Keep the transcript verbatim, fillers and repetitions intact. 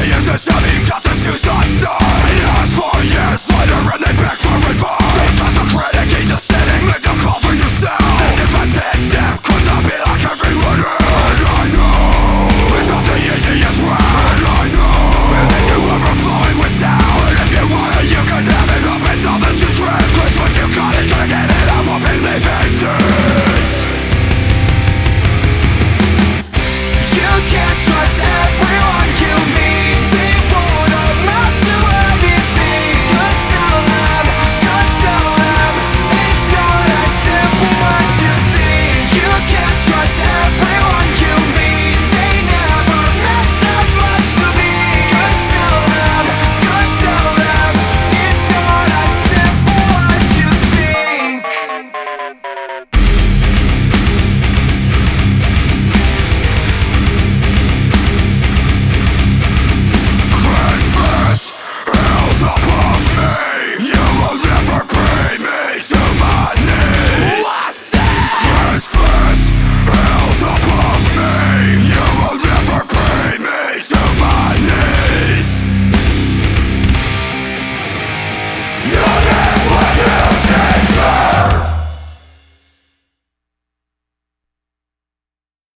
uses him, he got to choose a side. He asked for years later and they beg for advice. He's not a critic, he's just sitting, make the call for yourself. This is my ten-step